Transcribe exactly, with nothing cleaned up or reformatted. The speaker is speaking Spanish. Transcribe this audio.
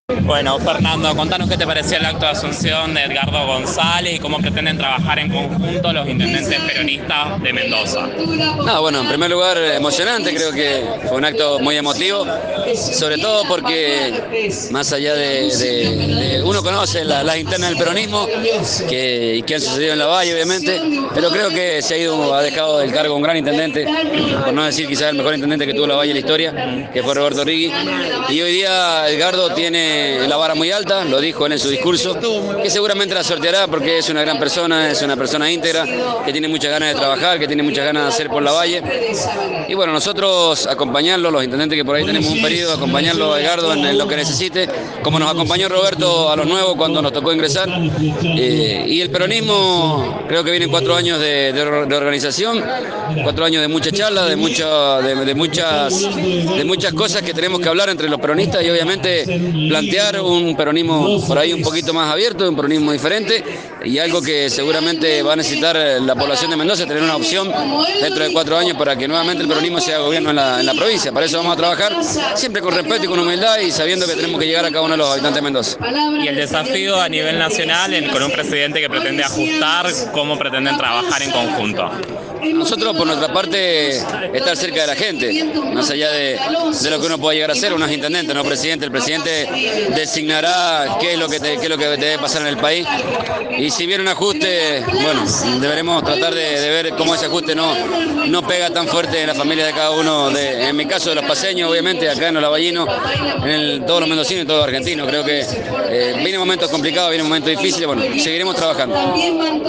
Bueno, Fernando, contanos qué te pareció el acto de asunción de Edgardo González y cómo pretenden trabajar en conjunto los intendentes peronistas de Mendoza. No, bueno, en primer lugar, emocionante, creo que fue un acto muy emotivo, sobre todo porque más allá de, de, de uno conoce la- las internas del peronismo que, y que han sucedido en la Valle, obviamente, pero creo que se ha ido, ha dejado del cargo un gran intendente, por no decir quizás el mejor intendente que tuvo la Valle en la historia, que fue Roberto Rigui, y hoy día Edgardo tiene la vara muy alta, lo dijo él en su discurso, que seguramente la sorteará porque es una gran persona, es una persona íntegra, que tiene muchas ganas de trabajar, que tiene muchas ganas de hacer por la Valle. Y bueno, nosotros acompañarlo, los intendentes que por ahí tenemos un periodo, acompañarlo a Edgardo en, en lo que necesite, como nos acompañó Roberto a los nuevos cuando nos tocó ingresar. Eh, y el peronismo, creo que vienen cuatro años de, de, de organización, cuatro años de mucha charla, de, mucha, de, de, muchas, de muchas cosas que tenemos que hablar entre los peronistas y obviamente plantear un peronismo por ahí un poquito más abierto, un peronismo diferente y algo que seguramente va a necesitar la población de Mendoza, tener una opción dentro de cuatro años para que nuevamente el peronismo sea gobierno en la, en la provincia. Para eso vamos a trabajar siempre con respeto y con humildad y sabiendo que tenemos que llegar a cada uno de los habitantes de Mendoza. Y el desafío a nivel nacional en- con un presidente que pretende ajustar, cómo pretenden trabajar en conjunto. Nosotros, por nuestra parte, estar cerca de la gente, más allá de, de lo que uno pueda llegar a ser, uno es intendente, no presidente. El presidente designará qué es lo que, te, qué es lo que debe pasar en el país. Y si viene un ajuste, bueno, deberemos tratar de, de ver cómo ese ajuste no, no pega tan fuerte en la familia de cada uno. De, en mi caso, de los paseños, obviamente, acá en los lavallinos, en el, todos los mendocinos y todos los argentinos. Creo que eh, vienen momentos complicados, vienen momentos difíciles, bueno, seguiremos trabajando.